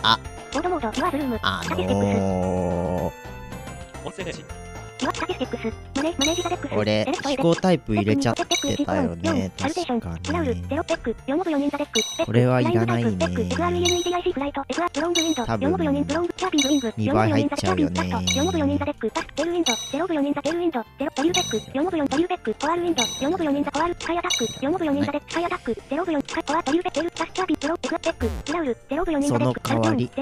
あ、 コードモード、リワーズルーム、スタティスティックス。 音声配信。 スタティスティックス、マネージザデックス、 俺、飛行タイプ入れちゃってたよね。確かに。 これはいらないね。 2 倍入っちゃうよね。その代わり。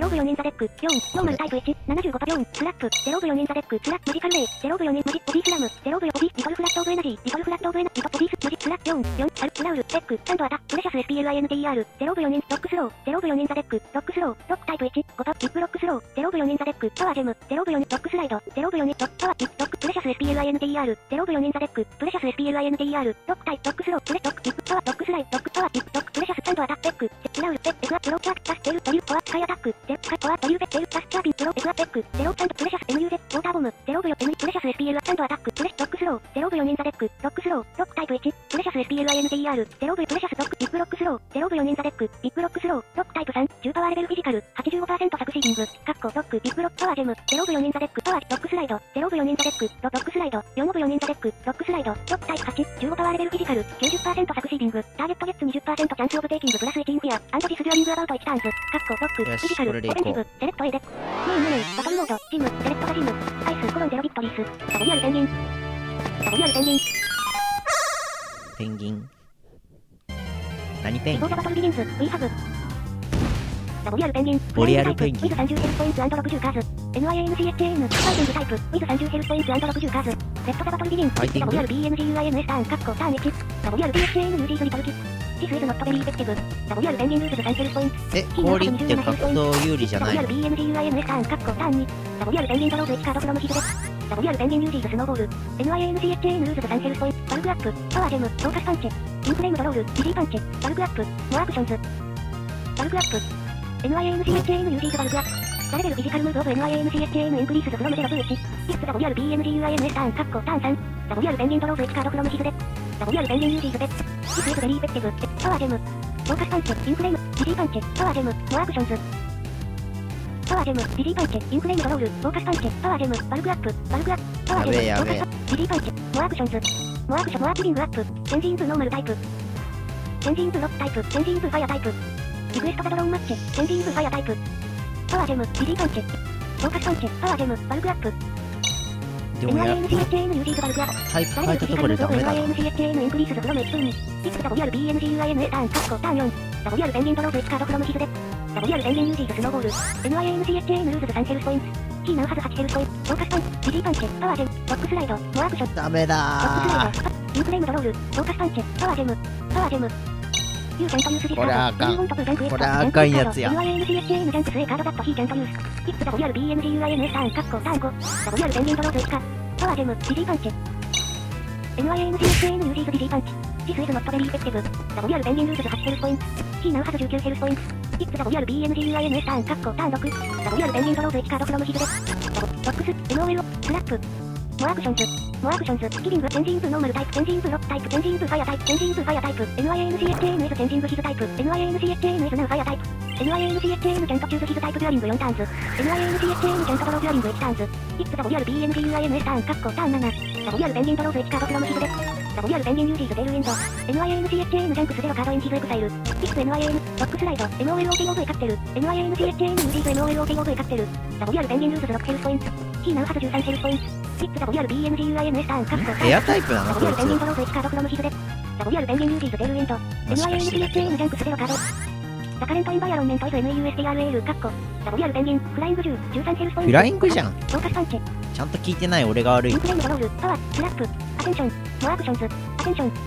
04人マジボディスラム、04ボディ、リトルフラットオブエナジー、リトルフラットオブエナジー、リトボディス、マジスラ、4、アル、クラウル、テック、サンドアタ、プレシャス SPLINTER、04人、ロックスロー、04人ザデック、ロックスロー、ロックタイプ1、5パッ、リップロックスロー、04人ザデック、パワージェム、04人、ロックスライド、04人、ロックパワー、ロック、プレシャス SPLINTER、04人ザデック、プレシャス SPLINTER、ロックタイプ、ロックスロー、プレ、ロック、リップパワー、ロックスライド、ロックパワー、リップ、ロック、プレシャス、サンドアタ、テック、クラウル、テック、エグア、プロキャー、タステル、トリュー、コア、スカイアタック、テック、コア、トリュー、ベッテル、タスチャービン、プロ、エグア、テック、0、サンド、プレシャス、MUZ、ウォーターボム、04、M、プレシャス SPL、サンドアタック、プレ、ロックスロー、04人ザデック、ロックスロー、ロックタイプ1、プレシャス SPLINTER、0V プレシャスロック、ビップロックスロー、04人ザデック、ビップロックスロー、ロックタイプ3、10パワーレベルフィジカル、85% サクシーディング、カッコ、ロック、ビップロックパワージェム、04人ザデック、パワー、ロックスライド、04人ザデック、ロックスライド、454人ザデック、ロックスライド、ロックタイプ8、15パワーレベルフィジカル、90% サクシーディング、ターゲットゲッツ 20% チャンスオブテイキングプラス1インフィア、アンドディスデュアリングアバウト1ターンズ、カッコ、ロック、フィジカル、オフェンシブ、セレクト A デック、メイン、バトルモード、チーム、セレクトガジム、スパイス、コロンゼロビクトリース、ダボリアルペンギン、ダボリアルペンギン、 ペンギン。何ペンギン？ ボトルビギンズ、We have。ダボリアルペンギン、 ボリアルペンギン。 With 30ヘルスポイント&60カーズ。NIANCHAN、ファイティングタイプ、With 30ヘルスポイント&60カーズ。レッドザバトルビギン、ダボリアル BNGUINS ターン、カッコ、ターン1。ダボリアル BHAN ユージーズリトルキ。シスイズノットベリーエフェクティブ。ダボリアルペンギンルーズ3ヘルスポイント。 氷って格闘有利じゃない。 ダボリアル BNGUINS ターン、カッコ、ターン2。ダボリアルペンギンドローズ1カードフロムヒズです。ダボリアルペンギンユージーズスノーボール。NIANCHAN ルーズ3ヘルスポイント。バルグアップ、パワージェム、フォーカスパンチ。インフレームドロール、ビジーパンチ。バルグアップ、モアアクションズ。バルグアップ。NIANCHAN ユージーズバルグアップ。バレベルフィジカルムーブオブ NIANCHAN インクリースズフロム0と1。イッツダボリアル BNGUINS ターン、カッコ、ターン3。ダボリアルペンギンドローズ1カードフロムヒズで。ダボリアルペンギンユージーズで。シスイズベリーエフェクティブ。パワージェム。フォーカスパンチ、インフレーム、ビジーパンチ。パワージェム、モアアクションズ。パワージェム、ビジーパンチ、インフレームドロール、フォーカスパンチ、パワージェム、バルグアップ、バルグアップ、パワージェム、フォーカスパンチ、ビジーパンチ、モアアクションズ。モアアクション、モアキリングアップ、チェンジイントノーマルタイプ。チェンジイントロックタイプ、チェンジイントファイアタイプ。リクエストザドローンマッチ、チェンジイントファイアタイプ。パワージェム、ビジーパンチ。フォーカスパンチ、パワージェム、バルグアップ。 でもや、 NIANCHAN ユージーズバルグアップ。 タイプ変えたところでダメだな。 NIANCHAN インクリースズフロム H2 に。ピックダボリアル BNGUINS ターン、カッコ、ターン4。ダボリアルペンギンドローズ1カードフロムヒズで。ダボリアルペンギンユージーズスノーボール。NIANCHAN ルーズズ3ヘルスポイント。キーナウハズ8ヘルスポイント。フォーカスパンチ、ビジーパンチ、パワージェム、ロックスライド、モアアクション。 ダメだロックスライド、インフレームドロール、フォーカスパンチ、パワージェム、パワージェム。ユーキャントユースディスカード。 これあかんやつや。 NIANCHAN ジャンプス A カードダットヒーキャントユース。ピックダボリアル BNGUINS ターン、カッコ、ターン5。ダボリアルペンギンドローズ1カード。パワージェム、ビジーパンチ。NIANCHAN ユージーズビジーパンチ。シスイズノットベリーエフェクティブ。ダボリアルペンギンルーズ8ヘルスポイント。キーナウハズ19ヘルスポイント。ピックダボリアル BNGUINS ターン、カッコ、ターン6。ダボリアルペンギンドローズ1カードフロムヒズです。ロックス、MOL、スラップ。モアアクションズ、モアアクションズ、キリング、チェンジイントノーマルタイプ、チェンジイントロックタイプ、チェンジイントファイアタイプ、チェンジイントファイアタイプ、NIANCHAN イズチェンジングヒズタイプ、NIANCHAN イズナウファイアタイプ、NIANCHAN チェントチューズヒズタイプデュアリング4ターンズ、NIANCHAN チェントドローデュアリング1ターンズ、イッツダボリアル BNGUINS ターン、カッコ、ターン7、ダボリアルペンギンドローズ1カードフロムヒズで、ダボリアルペンギンユージーズテールウィンド、NIANCHAN ジャンクス0カードインヒズエクサイル、イッツ NIAN、ロックスライド、MOLOTOV カステル、NIANCHAN ユージーズ MOLOTOV カステル、ダボリアルペンギンルーズ6ヘルスポイント、キーナウハズ13ヘルスポイント、イッツダボリアル BNGUINS ターン、カッコ、ターンエアタイプなのダボリアルペンギンドローズ1カードフロムヒズで、ダボリアルペンギンユージーズテールウィンド、NIANCHAN ジャンクス0カード。ダカレントインバイアロンメントイズ MEUSTRAL カッコダボリアルペンギンフライング10 13ヘルスポイントフライングじゃん。 フォーカスパンチちゃんと聞いてない俺が悪い。 インフレームドロールパワースラップアテンションモアアクションズアテンション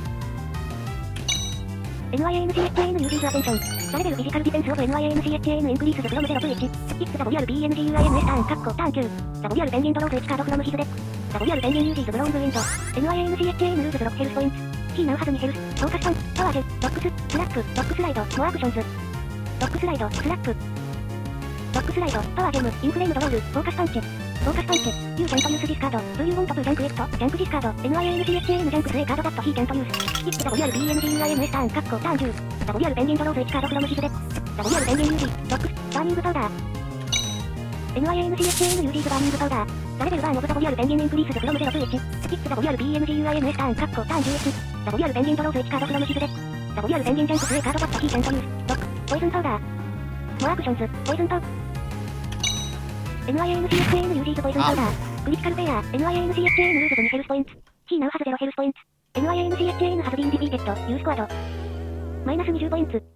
NIANCHAN ユージーズアテンションバレベルフィジカルディフェンスオブ NIANCHAN インクリースズフロム0と1イッツダボリアル BNGUINS ターンカッコターン9ダボリアルペンギンドローズ1カードフロムヒズデダボリアルペンギンユージーズブローンズウィンド NIANCHAN ルーズズ6ヘルスポイントキーナウハズ2ヘルスフォーカスパンパワージェロックススラップロックスライドモアアクションズロックスライド、スラップ。ロックスライド、パワージェム、インフレームドロール、フォーカスパンチ。フォーカスパンチ、ユーキャントユースディスカード、Do you want to ジャンクエクト、ジャンクディスカード、NIANCHAN ジャンクス A カードダットヒーキャントユース。イッツダボリアル BNGUINS ターン、カッコターン10。ダボリアルペンギンドローズ1カードフロムヒズで。 WR 電源 UG、ロックス、バーニングパウダー。NIANCHAN UG バーニングパウダー。ザレベルバーンオブザ WR 電源インクリースズフロム 0-1。キッズ WR BNGUINS ターン、カッコターン11。WR 電源ドローズ1カードフロムヒズデ。WR 電源ジャンプス A カードバットヒーチャントユース。ロック、ポイズンパウダー。モアクションズ、ポイズンパウ。NIANCHAN UG ズポイズンパウダー。クリティカルペア、NIANCHAN ルーズズ2ヘルスポイント。ヒーナウハズ0ヘルスポイント。NIANCHAN ハズビンディフィーテッド、ユースコアド。マイナス20ポイント。ユ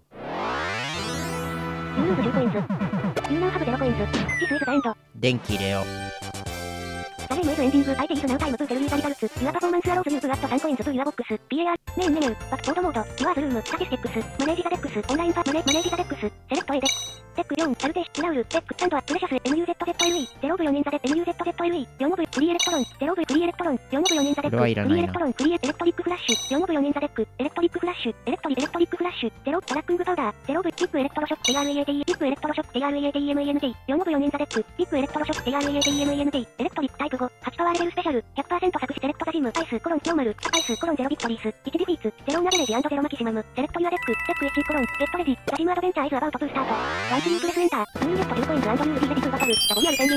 ーズ10ポイント。ユーナウハズ0ポイント。シスイズザエンド。 電気入れよう。 サレイムエズエンディング、相手イズナウタイムプーテルユーザリザルツ、ユアパフォーマンスアローズユープアット3コインズプーユアボックス、PAR、メインメニュー、バックコードモード、ユアーズルーム、タケステックス、マネージザデックス、オンラインパマネージザデックス、セレクト A で。テック4、アルテーシ、ナウル、テック、サンドア、プレシャス、MUZZLE、0部4人ザデ、MUZZLE、4部、フリーエレクトロン、0部フリーエレクトロン、4部4人ザデック、フリーエレクトロン、フリーエレクトリックフラッシュ、4部4人ザデック、エレクトリックフラッシュ、エレクトリックフラッシュ、0、トラックングパウダー、0部、ピックエレクトロショック、TREAD、ピックエレクトロショック、TREADMEND、4部4人ザデック、ピックエレクトロショック、TREADMEND、エレクトリックタイプ5、8パワーレベルスペシャル、100% 作詞セレクトザジム、アイス、コロン、ノーマル、アイス、コロン0ビクトリース、1ディフィーツ、0ナベレージ&0マキシマム、セレクトユアデック、テック1、コロン、ゲットレジ、ザジムアドベンチャーイズアバウト2スタート、ワンスリープレスエンター、ブルーゲット10コインズ&ユーリーレディフバトル、WR 宣言。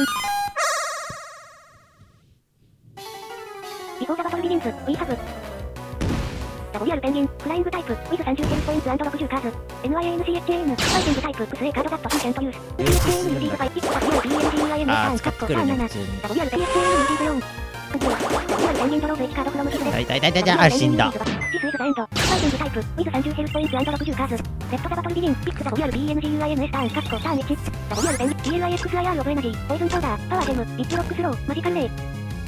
ビフォーザバトルビギンズ、We have WR ペンギン、フライングタイプ、with 30ヘルスポイント&60カーズ。NIANCHAN、ファイティングタイプ、XA カードザットヒーチェントユース。NIANCHAN ユージーズファイティック WR BNGUIN ターン、カッコターン7。WR PSAN ユージーズ4。WRペンギンドローズ1カードフロムヒズで。 あ、死んだ。 シスイズザエンド、ファイティングタイプ、with 30ヘルスポイント&60カーズ。セットザバトルビギン、ピック WR BNGUINS ターン、カッコターン1。WR ペンギン、PLIXIR オブエナジー、ポイズンパウダー、パワージェム、ビッチロックスロー、マジカルレイ。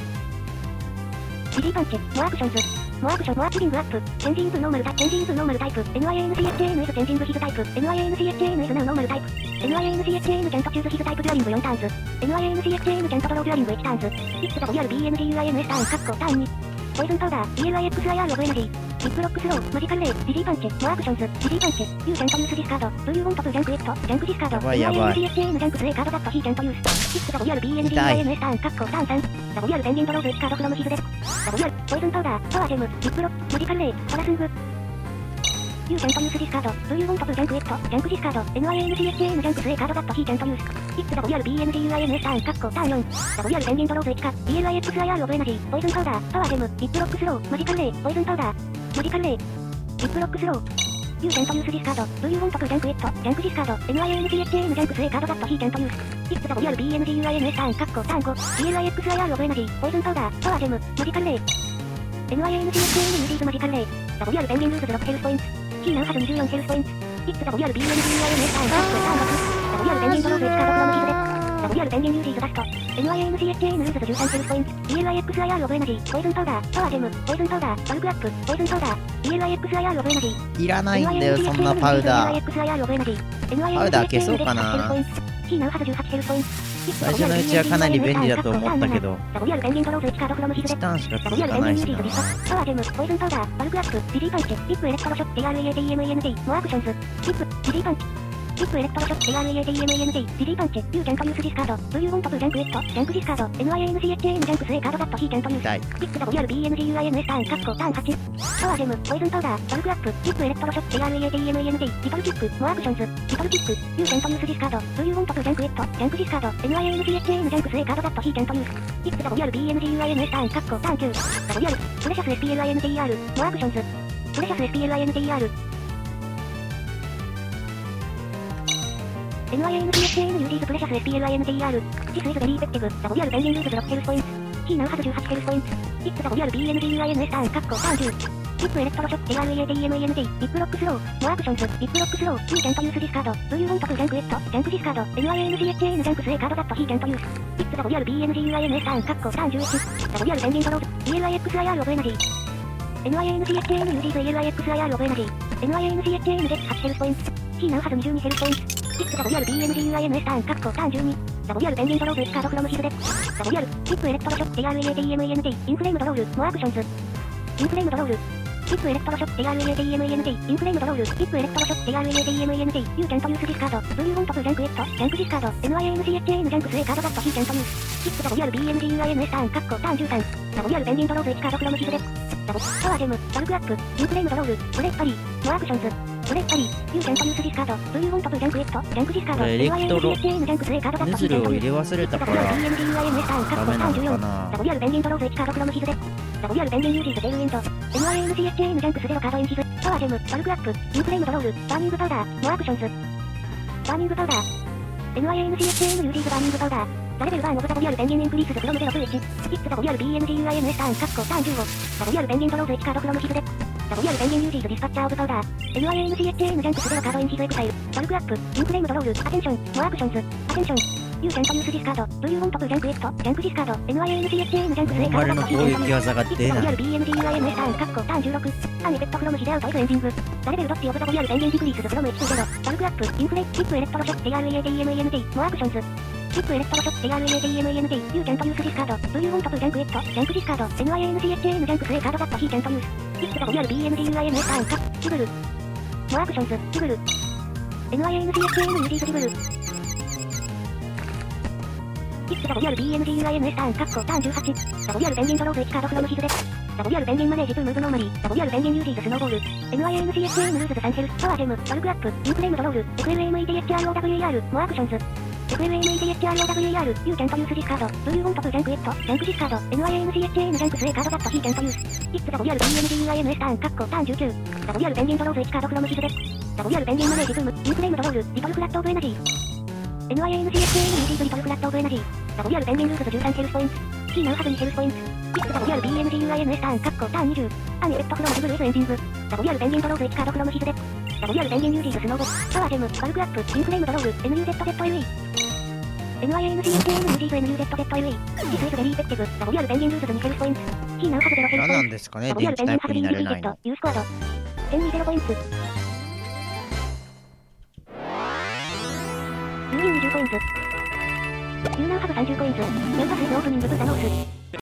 ジジーパンチ、モアクションズ。モアクション、モアキリングアップ。チェンジングノーマルタイプ。チェンジングノーマルタイプ。NIANCHAN イズチェンジングヒズタイプ。NIANCHAN イズナウノーマルタイプ。NIANCHAN チェントチューズヒズタイプデュアリング4ターンズ。NIANCHAN チェントドローデュアリング1ターンズ。ピック WR BNGUINS ターン、カッコターン2。ポイズンパウダー、PLIXIR オブエナジー。ビッグロックスロー、マジカルレイ、ジジーパンチ、モアクションズ、ジジーパンチ、ユーチェントユースディスカード、ブルーウォントプジャンクエット、ジャンクディスカード、 やばい NIANCHAN ジャンクス A カードザットヒーチェントユース。ピック WR BNGUINS ターン、カッコターン3。WR ペンギンドローズ1カードフロムヒズで。WR、ポイズンパウダー、パワージェム、ビッグロック、マジカルレイ、トラスング。ユーチェントユースディスカード、ブルーウォントプジャンクエット、ジャンクディスカード、NIANCHAN ジャンクス A カードザットヒーチェントユース。ピック WR BNGUINS ターン、カッコターン4。WR ペンギンドローズ1カード、PLIXIR オブエナジー、ポイズンパウダー、パワージェム、ビッグロックスロー、マジカルレイ、ポイズンパウダー。マジカルレイ。ビッグロックスロー。ユーチェントユースディスカード。ブルーウォントプジャンクエット。ジャンクディスカード。NIANCHAN ジャンクス A カードザットヒーチェントユース。ピック WR BNGUINS ターン、カッコターン5。PLIXIR オブエナジー。ポイズンパウダー。パワージェム。マジカルレイ。NIANCHAN ユージーズマジカルレイ。WR ペンギンルーズ6ヘルスポイント。キーナウハズ24ヘルスポイント。ピック WR BNGUINS ターン、カッコターン6。WR ペンギンドローズ1カードフロムヒズで。WR ペンギンユージーズダスト。NIANCHAN ルーズ13ヘルスポイント。PLIXIR オブエナジー。ポイズンパウダー。パワージェム。ポイズンパウダー。バルクアップ。ポイズンパウダー。PLIXIR オブエナジー。 いらないんだよ、そんなパウダー。 パウダー消そうかな。最初のうちはかなり便利だと思ったけど、1ターンしか続かないしな。 パワージェム、ポイズンパウダー、バルクアップ、ジジーパンチ、ピックエレクトロショック、TREADMEND、モアクションズ、ピック、ジジーパンチ。ピックエレクトロショック、TREADMEND、ジジーパンチ、ユーチェントユースディスカード、ブルーウォントプジャンクエット、ジャンクディスカード、NIANCHAN ジャンクス A カードザットヒーチェントユース。ピック WR BNGUINS ターン、カッコターン8。パワージェム、ポイズンパウダー、バルクアップ、ピックエレクトロショック、TREADMEND、リトルキック、モアクションズ、リトルキック、ユーチェントユースディスカード、ブルーウォントプジャンクエット、ジャンクディスカード、NIANCHAN ジャンクス A カードザットヒーチェントユース。ピック WR BNGUINS ターン、カッコターン9。WR、プレシャス SPLINTER、モアクションズ、プレシャス SPLINTER。NIANCHAN ユージーズプレシャス SPLINTER。シスイズベリーペッティブ。WR ペンギンルーズ6ヘルスポイント。キーナウハズ18ヘルスポイント。ピック WR BNGUINS ターン、カッコターン10。ピックエレクトロショック TREADMEND、ビッグロックスロー、モアクションズ、ビッグロックスロー、ユーチェントユースディスカード、ブルーウォントプジャンクエット、ジャンクディスカード、NIANCHAN ジャンクス A カードザットヒーチェントユース。ピック WR BNGUINS ターン、カッコターン11。WR ペンギンドローズ、PLIXIR オブエナジー。NIANCHAN ユージーズ PLIXIR オブエナジー。NIANCHAN ゲッツ8ヘルスポイント。キーナウハズ22ヘルスポイント。ピック WR BNGUINS ターン、カッコターン12。WR ペンギンドローズ1カードフロムヒズで。WR、ピックエレクトロショック TREADMEND、インフレームドロール、モアクションズ。インフレームドロール。ピックエレクトロショック TREADMEND、インフレームドロール、ピックエレクトロショック TREADMEND、ユーチェントユースディスカード、ブルーウォントプジャンクエット、ジャンクディスカード、NIANCHAN ジャンクス A カードザットヒーチェントユース。ピック WR BNGUINS ターン、カッコターン13。WR ペンギンドローズ1カードフロムヒズで。パワージェム、バルクアップ、インフレームドロール、ブレッパリー、モアクションズ。 ブレッドリー、ユージャントユースディスカード、ブルーウォントプジャンクエット、ジャンクディスカード、 これエレクトロ NYNCHAN ジャンクスレイカードダットヌズルを入れ忘れたから WR ベンギンドローズ1カードダメなのかな。 34WR ベンギンドローズ1カードフロムヒズデ WR ベンギンユージーズテールウィンド NYNCHAN ジャンクスゼロカードインヒズパワージェム、バルクアップ、インフレームドロール、バーニングパウダー、モアクションズバーニングパウダー NYNCHAN ユージーズバーニングパウダーザレベルバーンオブ WR ベンギンインクリースズフロム0と1ヒッツ WR BNGUINS ターンカッコターン15 WR ベンギンドローズ1カードフロムヒズデWR ベンギンユージーズディスパッチャーオブパウダー NYNCHAN ジャンクスゼロカードインヒズエクサイルバルクアップ、インフレームドロール、アテンション、モアクションズアテンションユージャントユースディスカード、ブルーウォントプジャンクエット、ジャンクディスカード、NYNCHAN ジャンクスレイカードノーマルの攻撃技が出ない。 WR BNGUINS ターンカッコターン16ターンエフェクトフロムヒデアウト F エンディングザレベルドッチオブ WR ベンギンディクリースズフロム1と0バルクアップ、インフレ、キップエレクトロショック TREADEMENT モアクションズキップエレクトロショック TREADEMENT ユージャントユースディスカード、ブルーウォントプジャンクエット、ジャンクディスカード、NYNCHAN ジャンクスレイカードダットヒージャントユースキップ WR BNGUINS ターンカッシグルモアクションズシグル NYNCHAN ユージーズシグルキップ WR BNGUINS ターンカッコターン18 WR ベンギンドローズ1カードフロムヒズデWR ベンギンマネージ2ムーブノーマリー WR ベンギンユージーズスノーボール NYNCHAN ルーズズサンヘルパワージェムバルクアップインフレームドロール FLAMEDHROWER モアクションズ FLAMEDHROWER ユージャントユースディスカードブルーウォントプジャンクエットジャンクディスカード NYNCHAN ジャンクスレイカードダットヒージャントユースキップ WR BNGUINS ターンカッコターン19 WR ベンギンドローズ1カードフロムヒズデWR ベンギンマネージ2ムインフレームドロールリトルフラットオブエナジーNYNCHAN ユージーズリトルフラットオブエナジーWR ベンギンルーズズ13ヘルスポイント C ナウハズ2ヘルスポイントキップ WR BNGUINS ターンカッコターン20アンエレクトフロムジブル F エンディング WR ベンギンドローズ1カードフロムヒズデWR ベンギンユージーズスノーボパワージェムバルクアップインフレームドロール NUZZLE NYNCHAN ユージーズ NUZZLE ジスイズベリーエフェクティブ WR ベンギンルーズズ2ヘルスポイント C ナウハズ0ヘルスポイント何なんですかね、電 WR 気タイプになれないの。 ユースコアド1020ポイントユーニン20コインズユーナウハブ30コインズメンバスイズオープニングブザノース